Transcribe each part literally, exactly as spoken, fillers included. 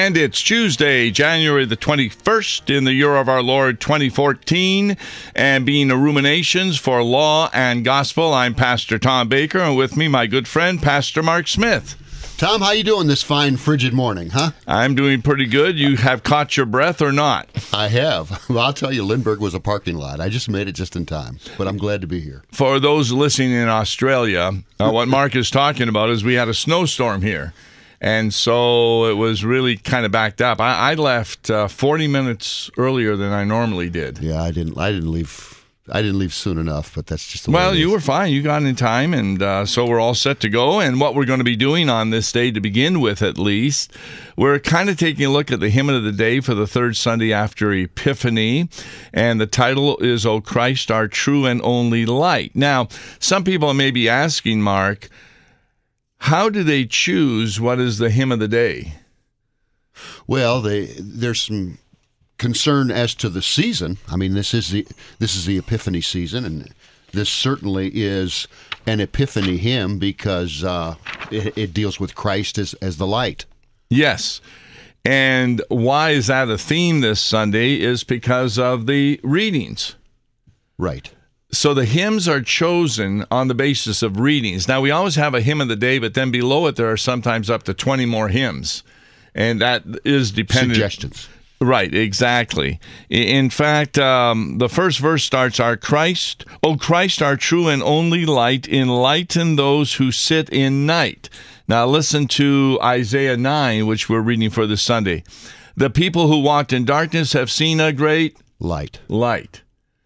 And it's Tuesday, January the twenty-first in the year of our Lord twenty fourteen. And being a Ruminations for Law and Gospel, I'm Pastor Tom Baker, and with me, my good friend, Pastor Mark Smith. Tom, how you doing this fine, frigid morning, huh? I'm doing pretty good. You have caught your breath or not? I have. Well, I'll tell you, Lindbergh was a parking lot. I just made it just in time, but I'm glad to be here. For those listening in Australia, uh, what Mark is talking about is we had a snowstorm here. And so it was really kind of backed up. I, I left uh, forty minutes earlier than I normally did. Yeah, I didn't. I didn't leave. I didn't leave soon enough, but that's just the way well. it is. You were fine. You got in time, and uh, so we're all set to go. And what we're going to be doing on this day, to begin with, at least, we're kind of taking a look at the hymn of the day for the third Sunday after Epiphany, and the title is "O Christ, Our True and Only Light." Now, some people may be asking, Mark, how do they choose what is the hymn of the day? Well, they, there's some concern as to the season. I mean, this is the this is the Epiphany season, and this certainly is an Epiphany hymn because uh, it, it deals with Christ as, as the light. Yes. And why is that a theme this Sunday is because of the readings. Right. So the hymns are chosen on the basis of readings. Now, we always have a hymn of the day, but then below it there are sometimes up to twenty more hymns. And that is dependent. Suggestions. Right, exactly. In fact, um, the first verse starts, "Our Christ, O Christ, our true and only light, enlighten those who sit in night." Now listen to Isaiah nine, which we're reading for this Sunday. "The people who walked in darkness have seen a great light." Light.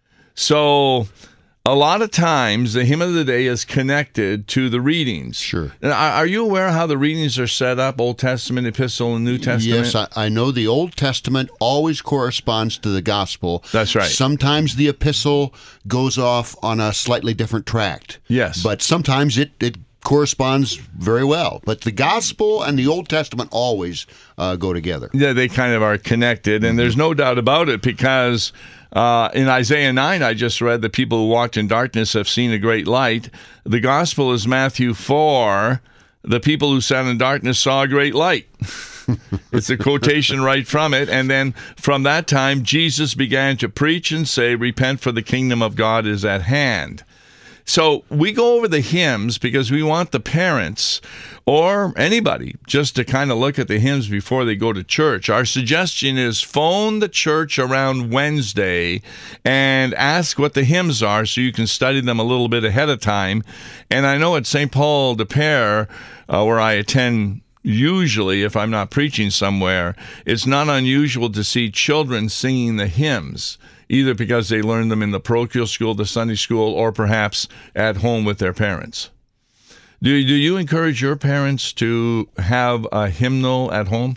So a lot of times the hymn of the day is connected to the readings. Sure. Now, are you aware how the readings are set up, Old Testament, Epistle, and New Testament? Yes, I, I know the Old Testament always corresponds to the Gospel. That's right. Sometimes the Epistle goes off on a slightly different tract. Yes. But sometimes it, it corresponds very well. But the Gospel and the Old Testament always uh, go together. Yeah, they kind of are connected, and there's no doubt about it because Uh, in Isaiah nine, I just read, "The people who walked in darkness have seen a great light." The gospel is Matthew four, "The people who sat in darkness saw a great light." It's a quotation right from it. And then from that time, Jesus began to preach and say, "Repent, for the kingdom of God is at hand." So we go over the hymns because we want the parents or anybody just to kind of look at the hymns before they go to church. Our suggestion is phone the church around Wednesday and ask what the hymns are so you can study them a little bit ahead of time. And I know at Saint Paul de Pere, uh, where I attend usually if I'm not preaching somewhere, it's not unusual to see children singing the hymns, either because they learned them in the parochial school, the Sunday school, or perhaps at home with their parents. Do, do you encourage your parents to have a hymnal at home?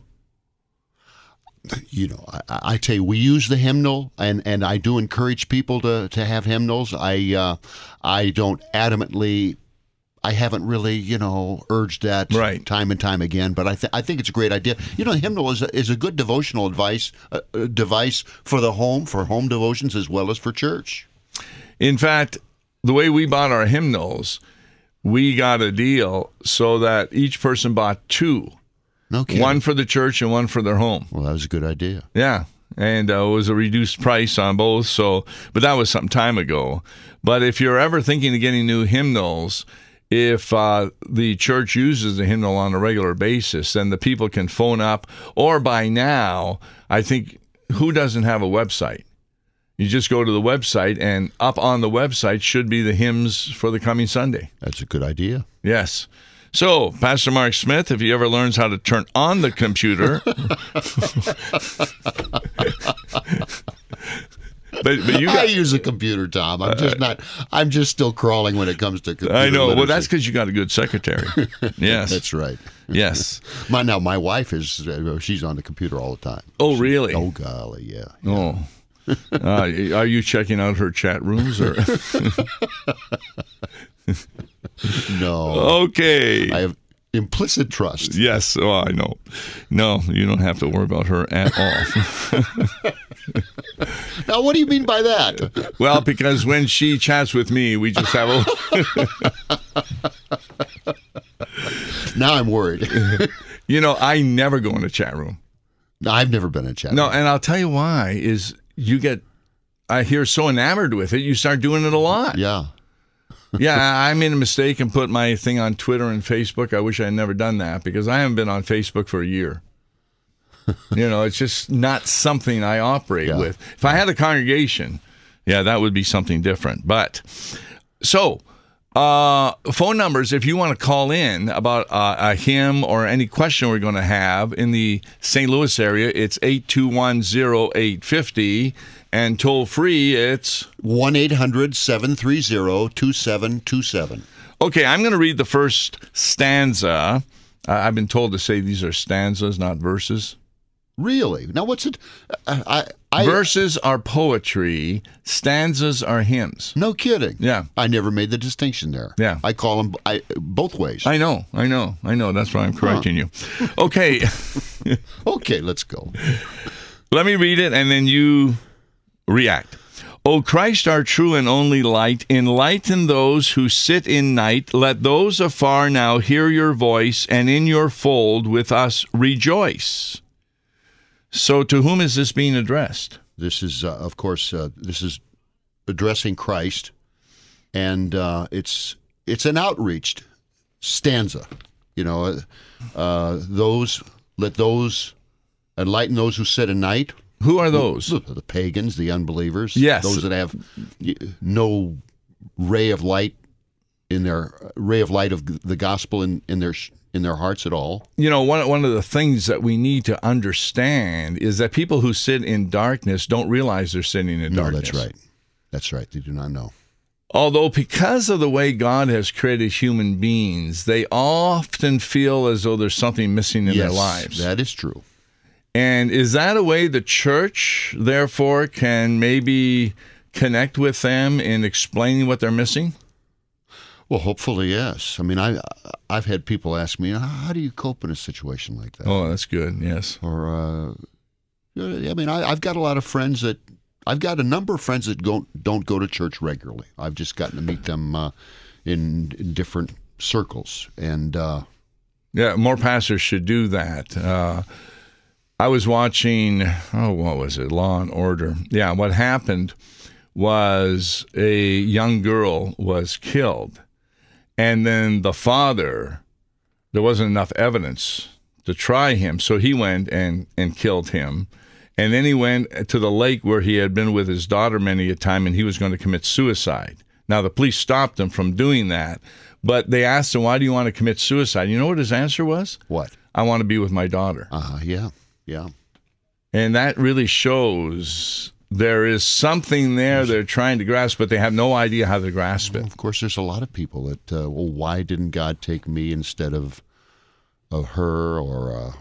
You know, I, I tell you, we use the hymnal, and, and I do encourage people to, to have hymnals. I uh, I don't adamantly, I haven't really, you know, urged that right. time and time again, but I, th- I think it's a great idea. You know, hymnal is a, is a good devotional advice, uh, device for the home, for home devotions as well as for church. In fact, the way we bought our hymnals, we got a deal so that each person bought two. No kidding. One for the church and one for their home. Well, that was a good idea. Yeah. And uh, it was a reduced price on both. So, but that was some time ago. But if you're ever thinking of getting new hymnals, if uh, the church uses the hymnal on a regular basis, then the people can phone up. Or by now, I think, who doesn't have a website? You just go to the website, and up on the website should be the hymns for the coming Sunday. That's a good idea. Yes. So, Pastor Mark Smith, if he ever learns how to turn on the computer... But, but you got, I use a computer, Tom. I'm just not. I'm just still crawling when it comes to computer I know. literacy. Well, that's because you got a good secretary. Yes, that's right. Yes. My now, my wife is. Uh, she's on the computer all the time. Oh, she, really? Oh, golly, yeah. yeah. Oh, uh, are you checking out her chat rooms or? No. Okay. I have implicit trust. Yes. Oh, I know. No, you don't have to worry about her at all. Now, what do you mean by that? Well, because when she chats with me, we just have a... Now I'm worried. You know, I never go in a chat room. No, I've never been in Chattanooga. No, and I'll tell you why is you get, I hear so enamored with it, you start doing it a lot. Yeah. Yeah, I made a mistake and put my thing on Twitter and Facebook. I wish I had never done that because I haven't been on Facebook for a year. You know, it's just not something I operate Yeah. with. If I had a congregation, yeah, that would be something different. But, so, uh, phone numbers, if you want to call in about uh, a hymn or any question we're going to have in the Saint Louis area, it's eight two one, oh eight five oh. And toll free, it's one eight hundred, seven three zero, two seven two seven. okay. I'm going to read the first stanza. Uh, I've been told to say these are stanzas, not verses. Really? Now, what's it? I, I, I Verses are poetry. Stanzas are hymns. No kidding. Yeah. I never made the distinction there. Yeah. I call them I, both ways. I know. I know. I know. That's why I'm correcting you. Okay. Okay, let's go. Let me read it, and then you react. O Christ, our true and only light, enlighten those who sit in night. Let those afar now hear your voice, and in your fold with us rejoice. So to whom is this being addressed? This is, uh, of course, uh, this is addressing Christ, and uh, it's it's an outreach stanza. You know, uh, those let those enlighten those who sit in night. Who are those? The, the pagans, the unbelievers. Yes. Those that have no ray of light in their ray of light of the gospel in, in their in their hearts at all. You know, one one of the things that we need to understand is that people who sit in darkness don't realize they're sitting in No, darkness. that's right. That's right. They do not know. Although because of the way God has created human beings, they often feel as though there's something missing in yes, their lives. That is true. And is that a way the church, therefore, can maybe connect with them in explaining what they're missing? Well, hopefully, yes. I mean, I, I've had people ask me, how do you cope in a situation like that? Oh, that's good, yes. Or, uh, I mean, I, I've got a lot of friends that, I've got a number of friends that don't, don't go to church regularly. I've just gotten to meet them uh, in, in different circles. And uh, yeah, more pastors should do that. Uh, I was watching, oh, what was it, Law and Order. Yeah, what happened was a young girl was killed. And then the father, there wasn't enough evidence to try him, so he went and, and killed him. And then he went to the lake where he had been with his daughter many a time, and he was going to commit suicide. Now, the police stopped him from doing that, but they asked him, why do you want to commit suicide? You know what his answer was? what? I want to be with my daughter. Uh, yeah, yeah. And that really shows there is something there they're trying to grasp, but they have no idea how to grasp Well, it. of course, there's a lot of people that, uh, well, why didn't God take me instead of of her, or uh,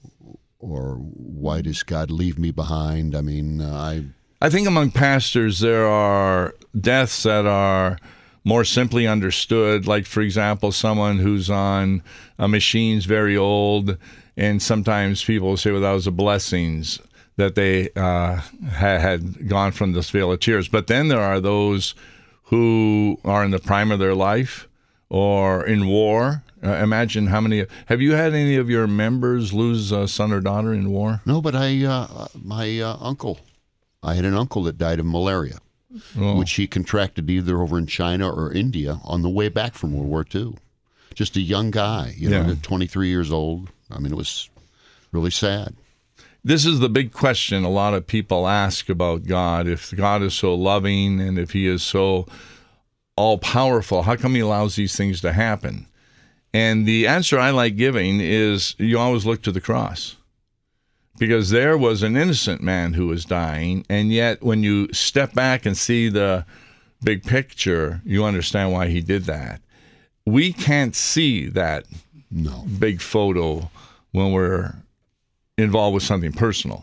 or why does God leave me behind? I mean, uh, I I think among pastors, there are deaths that are more simply understood. Like, for example, someone who's on a machine's very old, and sometimes people say, well, that was a blessings that they uh, ha- had gone from this vale of tears. But then there are those who are in the prime of their life or in war. Uh, imagine how many. Have you had any of your members lose a son or daughter in war? no, but I uh, my uh, uncle, I had an uncle that died of malaria, Oh. which he contracted either over in China or India on the way back from World War Two. Just a young guy, you know, Yeah. twenty-three years old. I mean, it was really sad. This is the big question a lot of people ask about God. If God is so loving and if he is so all-powerful, how come he allows these things to happen? And the answer I like giving is you always look to the cross. Because there was an innocent man who was dying, and yet when you step back and see the big picture, you understand why he did that. We can't see that No. big photo when we're involved with something personal.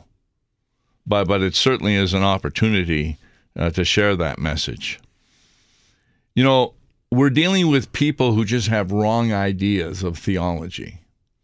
But but it certainly is an opportunity uh, to share that message. You know, we're dealing with people who just have wrong ideas of theology.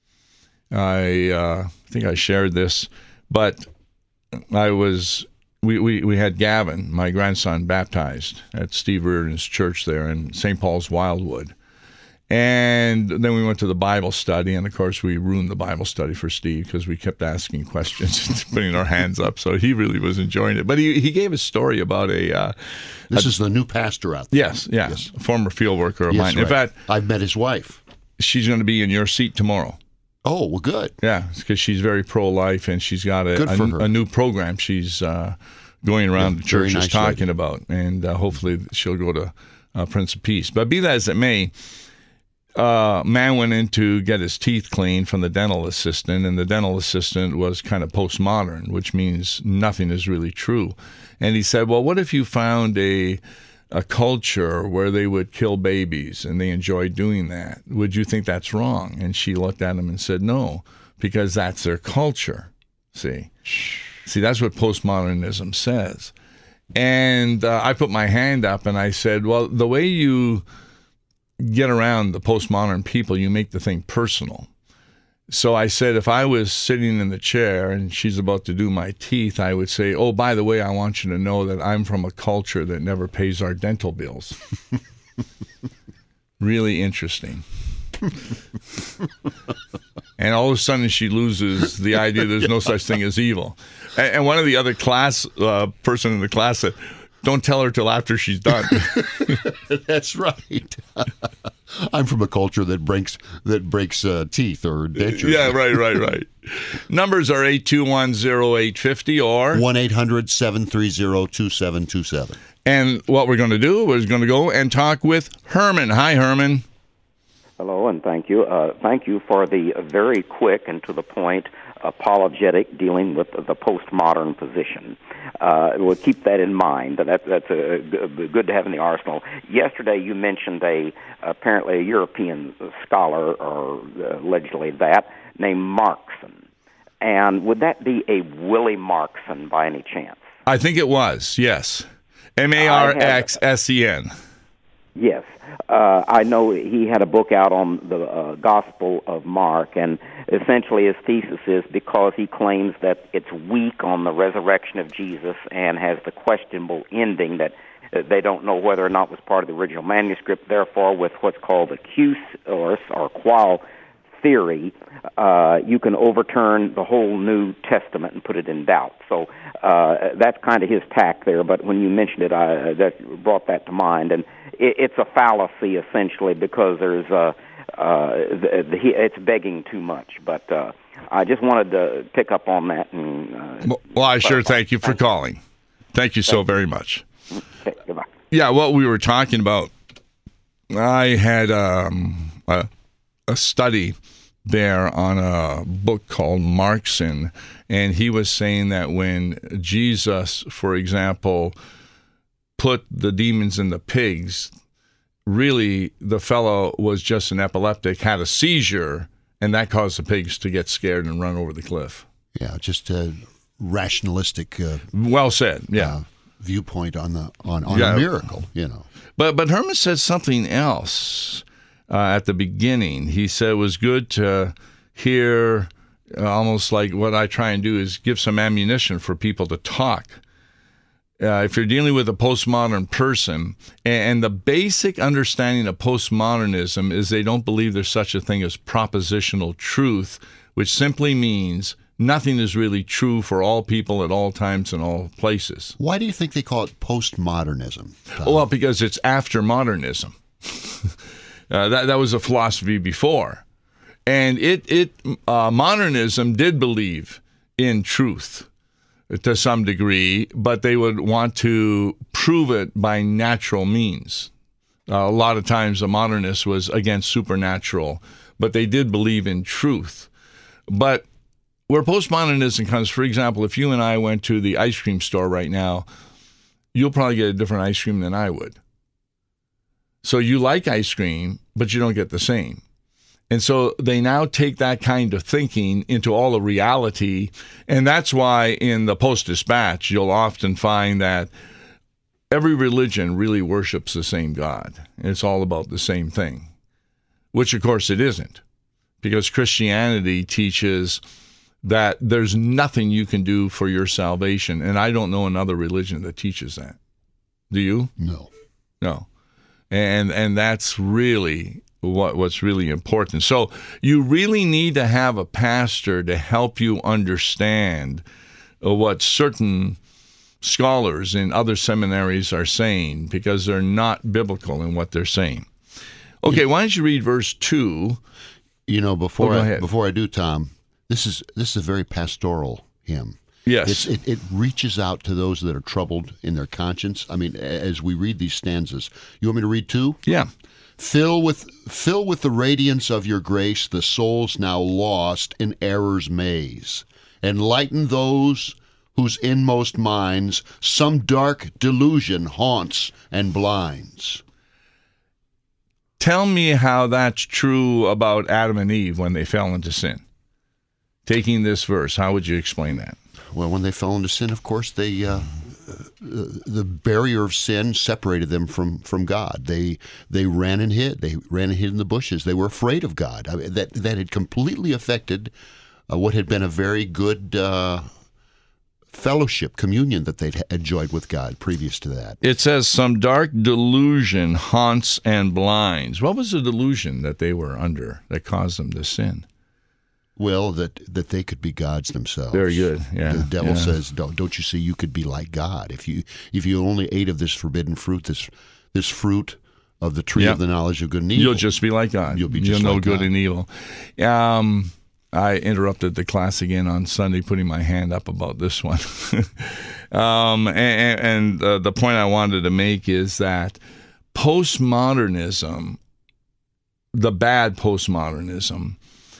I uh, think I shared this, but I was we, we, we had Gavin, my grandson, baptized at Steve Reardon's church there in Saint Paul's Wildwood. And then we went to the Bible study, and of course we ruined the Bible study for Steve because we kept asking questions and putting our hands up. So he really was enjoying it. But he, he gave a story about a... Uh, this a, is the new pastor out there. Yes, yeah, yes. A former field worker of yes, mine. Right. In fact... I've met his wife. She's going to be in your seat tomorrow. Oh, well, good. Yeah, because she's very pro-life, and she's got a, a, a new program she's uh, going around yeah, the churches nice talking lady. about. And uh, hopefully she'll go to uh, Prince of Peace. But be that as it may... Uh, man went in to get his teeth cleaned from the dental assistant, and the dental assistant was kind of postmodern, which means nothing is really true. And he said, well, what if you found a a culture where they would kill babies and they enjoyed doing that? Would you think that's wrong? And she looked at him and said, no, because that's their culture. See? See, that's what postmodernism says. And uh, I put my hand up and I said, well, the way you get around the postmodern people, you make the thing personal. So I said, if I was sitting in the chair and she's about to do my teeth, I would say, oh, by the way, I want you to know that I'm from a culture that never pays our dental bills. Really interesting. And all of a sudden she loses the idea there's no such thing as evil. And, and one of the other class uh, person in the class said, don't tell her till after she's done. That's right. I'm from a culture that breaks that breaks uh, teeth or dentures. Yeah, right, right, right. Numbers are eight two one, zero eight five zero or one eight hundred, seven three zero, two seven two seven. And what we're going to do is going to go and talk with Herman. Hi, Herman. Hello, and thank you. Uh, thank you for the very quick and to the point apologetic dealing with the postmodern position. Uh, we'll keep that in mind. That, that's a, a, good to have in the arsenal. Yesterday you mentioned a apparently a European scholar, or uh, allegedly that, named Markson. And would that be a Willie Markson by any chance? I think it was, yes. M A R X S E N. Yes. Uh, I know he had a book out on the uh, Gospel of Mark, and essentially his thesis is because he claims that it's weak on the resurrection of Jesus and has the questionable ending that uh, they don't know whether or not was part of the original manuscript. Therefore, with what's called the Q or, or qual theory, uh, you can overturn the whole New Testament and put it in doubt. So uh, that's kind of his tack there, but when you mentioned it, I, that brought that to mind. And it, it's a fallacy, essentially, because there's a, uh, the, the, it's begging too much. But uh, I just wanted to pick up on that. And, uh, well, I sure thank you for thank calling. You. Thank you so thank very much. Okay, goodbye. Yeah, what we were talking about, I had um, a, a study there on a book called Markson, and he was saying that when Jesus, for example, put the demons in the pigs, really the fellow was just an epileptic, had a seizure, and that caused the pigs to get scared and run over the cliff. Yeah, just a rationalistic uh, well said, yeah. Uh, viewpoint on the on, on yeah. a miracle, you know. But but Herman said something else uh, at the beginning. He said it was good to hear, uh, almost like what I try and do is give some ammunition for people to talk. Uh, if you're dealing with a postmodern person, and, and the basic understanding of postmodernism is they don't believe there's such a thing as propositional truth, which simply means nothing is really true for all people at all times and all places. Why do you think they call it postmodernism, Tom? Well, because it's after modernism. uh, that that was a philosophy before, and it it uh, modernism did believe in truth to some degree, but they would want to prove it by natural means. Uh, a lot of times, the modernist was against supernatural, but they did believe in truth. But where postmodernism comes, for example, if you and I went to the ice cream store right now, you'll probably get a different ice cream than I would. So you like ice cream, but you don't get the same. And so they now take that kind of thinking into all of reality, and that's why in the Post-Dispatch, you'll often find that every religion really worships the same God. It's all about the same thing, which, of course, it isn't, because Christianity teaches that there's nothing you can do for your salvation. And I don't know another religion that teaches that. Do you? No. No. And and that's really what what's really important. So you really need to have a pastor to help you understand what certain scholars in other seminaries are saying, because they're not biblical in what they're saying. Okay, why don't you read verse two? You know, before Oh, go I, ahead. before I do, Tom, this is this is a very pastoral hymn. Yes. It's, it, it reaches out to those that are troubled in their conscience. I mean, as we read these stanzas, you want me to read two? Yeah. Fill with fill with the radiance of your grace the souls now lost in error's maze. Enlighten those whose inmost minds some dark delusion haunts and blinds. Tell me how that's true about Adam and Eve when they fell into sin. Taking this verse, how would you explain that? Well, when they fell into sin, of course, they uh, the barrier of sin separated them from, from God. They they ran and hid. They ran and hid in the bushes. They were afraid of God. I mean, that that had completely affected uh, what had been a very good uh, fellowship, communion that they'd enjoyed with God previous to that. It says some dark delusion haunts and blinds. What was the delusion that they were under that caused them to sin? Well, that that they could be gods themselves. Very good. Yeah. The devil yeah. says, "Don't don't you see? You could be like God if you if you only ate of this forbidden fruit, this this fruit of the tree Yep. of the knowledge of good and evil. You'll just be like God. You'll be You'll just know like good God." and evil. Um, I interrupted the class again on Sunday, putting my hand up about this one. um, and and uh, the point I wanted to make is that postmodernism, the bad postmodernism,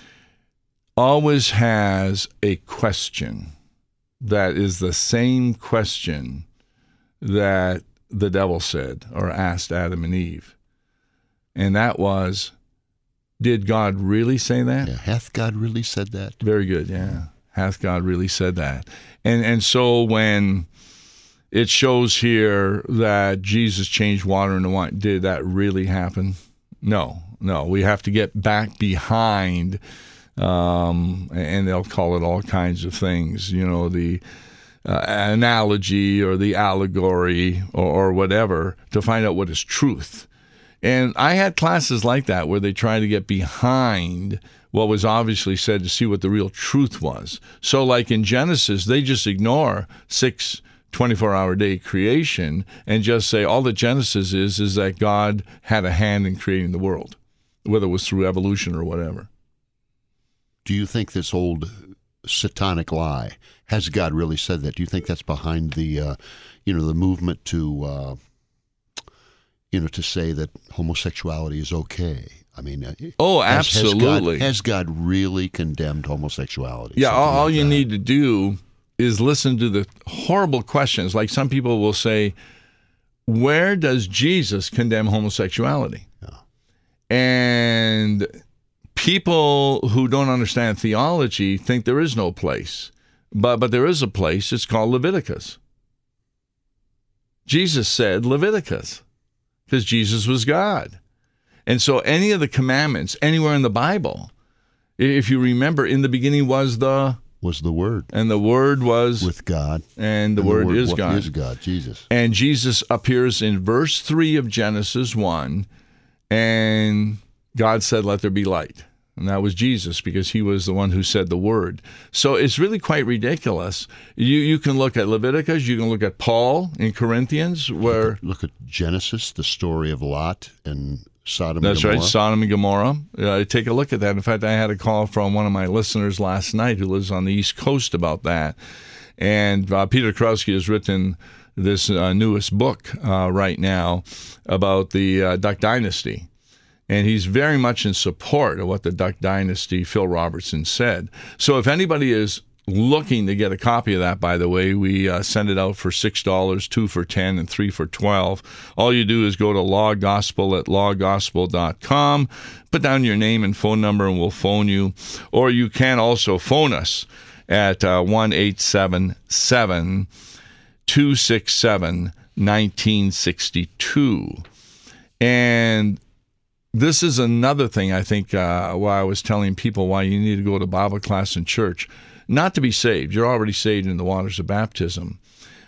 always has a question that is the same question that the devil said or asked Adam and Eve. And that was, did God really say that? Yeah, hath God really said that? Very good, yeah. Hath God really said that? And and so when it shows here that Jesus changed water into wine, did that really happen? No, no. We have to get back behind, um, and they'll call it all kinds of things, you know, the uh, analogy or the allegory or, or whatever, to find out what is truth. And I had classes like that where they try to get behind what was obviously said to see what the real truth was. So like in Genesis, they just ignore six twenty-four hour day creation and just say all that Genesis is is that God had a hand in creating the world, whether it was through evolution or whatever. Do you think this old satanic lie, has God really said that? Do you think that's behind the, uh, you know, the movement to, uh, you know, to say that homosexuality is okay? I mean, uh, Oh, has- absolutely. Has God, has God really condemned homosexuality? Yeah, all, Something all like you that. need to do is listen to the horrible questions. Like some people will say, where does Jesus condemn homosexuality? Yeah. And people who don't understand theology think there is no place. But but there is a place. It's called Leviticus. Jesus said Leviticus because Jesus was God. And so any of the commandments anywhere in the Bible, if you remember, in the beginning was the, Was the Word and the Word was, with God. and the and Word is wa- God. Is God, Jesus. And Jesus appears in verse three of Genesis one, and God said, let there be light. And that was Jesus, because he was the one who said the word. So it's really quite ridiculous. You you can look at Leviticus, you can look at Paul in Corinthians, where Look at Genesis, the story of Lot and Sodom that's and Gomorrah. right, Sodom and Gomorrah. Uh, take a look at that. In fact, I had a call from one of my listeners last night who lives on the East Coast about that. And uh, Peter Krauske has written this uh, newest book uh, right now about the uh, Duck Dynasty. And he's very much in support of what the Duck Dynasty, Phil Robertson, said. So if anybody is looking to get a copy of that, by the way, we uh, send it out for six dollars, two for ten, and three for twelve. All you do is go to law gospel at law gospel dot com, put down your name and phone number, and we'll phone you. Or you can also phone us at uh, one eight seven seven, two six seven, one nine six two. And this is another thing, I think, uh, why I was telling people why you need to go to Bible class in church. Not to be saved. You're already saved in the waters of baptism.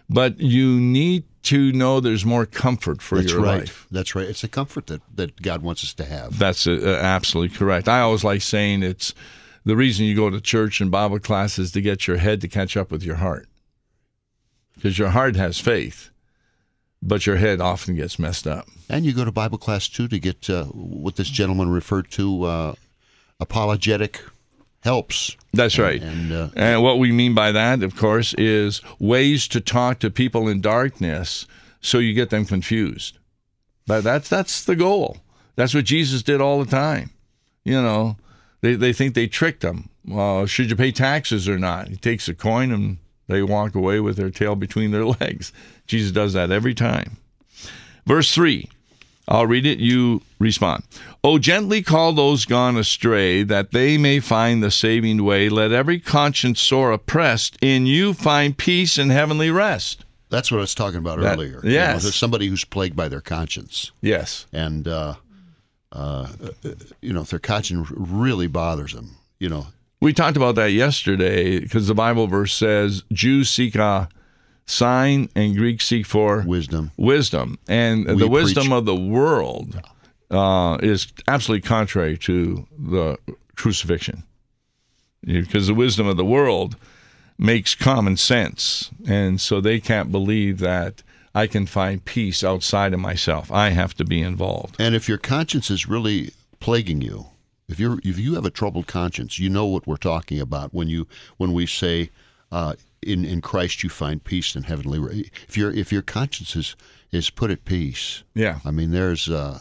but you need to know there's more comfort for That's your right. life. That's right. It's a comfort that, that God wants us to have. That's uh, absolutely correct. I always like saying it's the reason you go to church and Bible class is to get your head to catch up with your heart. Because your heart has faith, but your head often gets messed up. And you go to Bible class, too, to get uh, what this gentleman referred to, uh, apologetic helps. That's right. And, uh, and what we mean by that, of course, is ways to talk to people in darkness so you get them confused. But that's that's the goal. That's what Jesus did all the time. You know, they, they think they tricked them. Well, should you pay taxes or not? He takes a coin and they walk away with their tail between their legs. Jesus does that every time. Verse three. I'll read it, you respond. Oh, gently call those gone astray, that they may find the saving way. Let every conscience sore oppressed in you find peace and heavenly rest. That's what I was talking about That- earlier. yes. You know, there's somebody who's plagued by their conscience. Yes. And, uh, uh, you know, if their conscience really bothers them, you know. We talked about that yesterday because the Bible verse says Jews seek a sign and Greeks seek for Wisdom. wisdom. And We the wisdom preach- of the world uh, is absolutely contrary to the crucifixion. Because the wisdom of the world makes common sense. And so they can't believe that I can find peace outside of myself. I have to be involved. And if your conscience is really plaguing you, if you're if you have a troubled conscience, you know what we're talking about when you when we say uh, in in Christ you find peace and heavenly. re- If your if your conscience is is put at peace, Yeah. I mean, there's uh,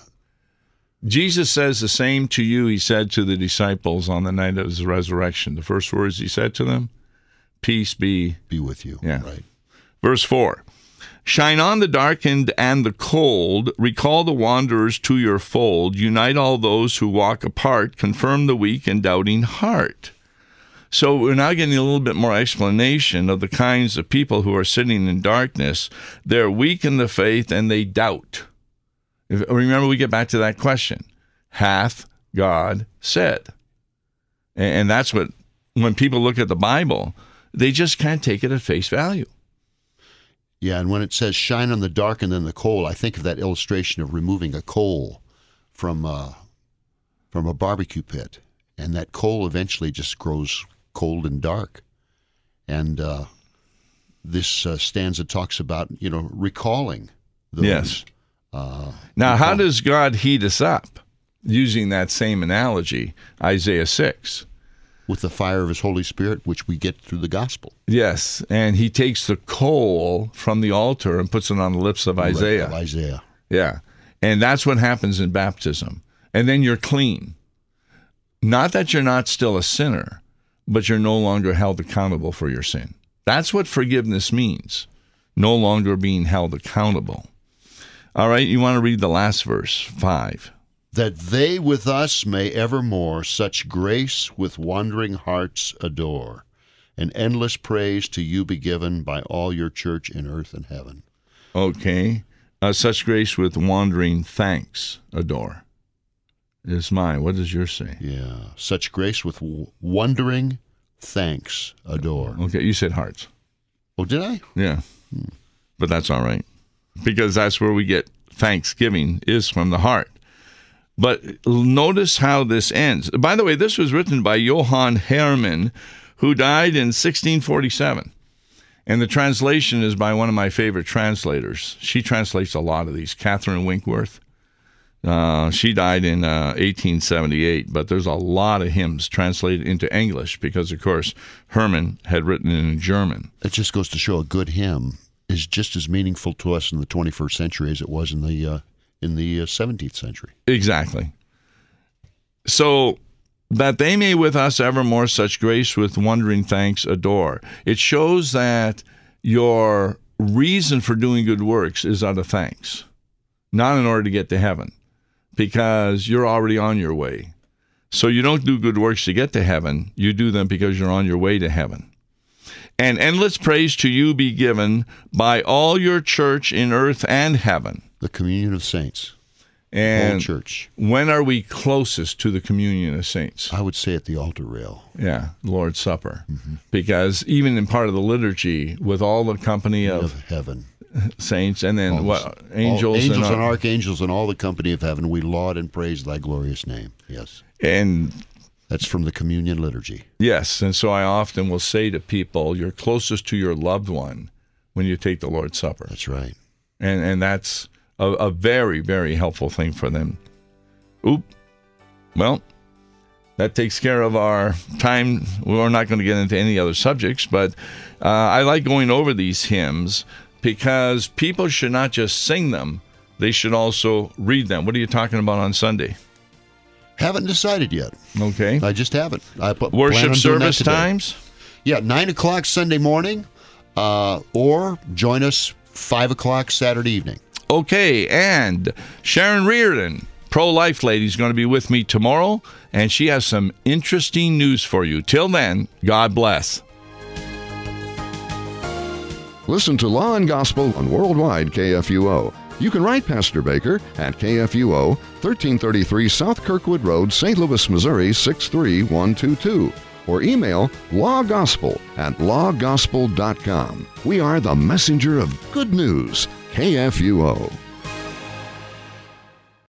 Jesus says the same to you he said to the disciples on the night of his resurrection. The first words he said to them, peace be. be with you. Yeah. Right. Verse four, shine on the darkened and the cold, recall the wanderers to your fold, unite all those who walk apart, confirm the weak and doubting heart. So we're now getting a little bit more explanation of the kinds of people who are sitting in darkness. They're weak in the faith and they doubt. If, remember, we get back to that question. Hath God said? And, and that's what, when people look at the Bible, they just can't take it at face value. Yeah, and when it says shine on the dark and then the coal, I think of that illustration of removing a coal from uh, from a barbecue pit, and that coal eventually just grows cold and dark. And uh, this uh, stanza talks about, you know, recalling those. Yes. Uh, Now, how recall- does God heat us up? Using that same analogy, Isaiah six. with the fire of his Holy Spirit, which we get through the gospel. Yes, and he takes the coal from the altar and puts it on the lips of Isaiah. Of Isaiah. Yeah, and that's what happens in baptism. And then you're clean. Not that you're not still a sinner, but you're no longer held accountable for your sin. That's what forgiveness means, no longer being held accountable. All right, you want to read the last verse, five. That they with us may evermore such grace with wandering hearts adore, and endless praise to you be given by all your church in earth and heaven. Okay. Uh, such grace with wandering thanks adore is mine. What does yours say? Yeah, such grace with w- wondering thanks adore. Okay, you said hearts. Oh, did I? Yeah. But that's all right. Because that's where we get thanksgiving is from the heart. But notice how this ends. By the way, this was written by Johann Hermann, who died in sixteen forty-seven. And the translation is by one of my favorite translators. She translates a lot of these, Catherine Winkworth. Uh, she died in uh, eighteen seventy-eight, but there's a lot of hymns translated into English because, of course, Hermann had written it in German. It just goes to show a good hymn is just as meaningful to us in the twenty-first century as it was in the uh, in the uh, seventeenth century. Exactly. So, that they may with us evermore such grace with wondering thanks adore. It shows that your reason for doing good works is out of thanks, not in order to get to heaven, because you're already on your way. So you don't do good works to get to heaven. You do them because you're on your way to heaven. And endless praise to you be given by all your church in earth and heaven. The communion of saints. And whole church. When are we closest to the communion of saints? I would say at the altar rail. Yeah, Lord's Supper. Mm-hmm. Because even in part of the liturgy, with all the company of, of heaven, saints, and then all what the, angels, all, angels and, and archangels, and all the company of heaven, we laud and praise thy glorious name. Yes, and that's from the communion liturgy. Yes, and so I often will say to people, "You're closest to your loved one when you take the Lord's Supper." That's right, and and that's a, a very very helpful thing for them. Oop, well. That takes care of our time. We're not going to get into any other subjects, but uh, I like going over these hymns because people should not just sing them, they should also read them. What are you talking about on Sunday? Haven't decided yet. Okay. I just haven't. I put, Worship service times? Yeah, nine o'clock Sunday morning, uh, or join us five o'clock Saturday evening. Okay, and Sharon Reardon, pro-life lady, is going to be with me tomorrow, and she has some interesting news for you. Till then, God bless. Listen to Law and Gospel on Worldwide K F U O. You can write Pastor Baker at K F U O, thirteen thirty-three South Kirkwood Road, Saint Louis, Missouri, six three one two two, or email lawgospel at lawgospel dot com. We are the messenger of good news, K F U O.